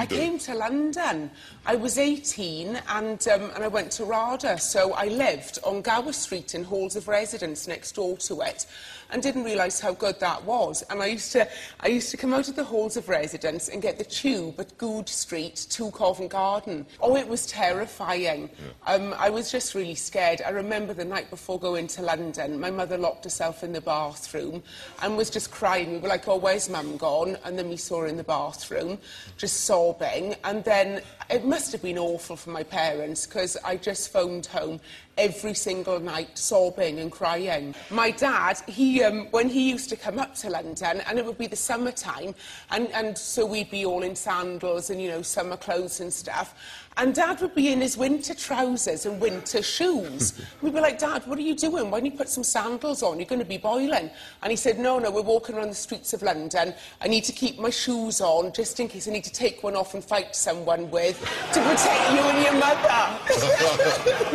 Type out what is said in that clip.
came to London. I was 18 and I went to RADA, so I lived on Gower Street in halls of residence next door to it and didn't realise how good that was. And I used to come out of the halls of residence and get the tube at Good Street to Covent Garden. Oh, it was terrifying. Yeah. I was just really scared. I remember the night before going to London, my mother locked herself in the bathroom and was just crying. We were like, oh, where's Mum gone? And then we saw her in the bathroom, just sobbing. And then it must have been awful for my parents, because I just phoned home every single night, sobbing and crying. My dad, when he used to come up to London, and it would be the summertime, and so we'd be all in sandals and, you know, summer clothes and stuff, and Dad would be in his winter trousers and winter shoes. We'd be like, Dad, what are you doing? Why don't you put some sandals on? You're going to be boiling. And he said, no, we're walking around the streets of London. I need to keep my shoes on, just in case I need to take one off and fight someone with, to protect you and your mother.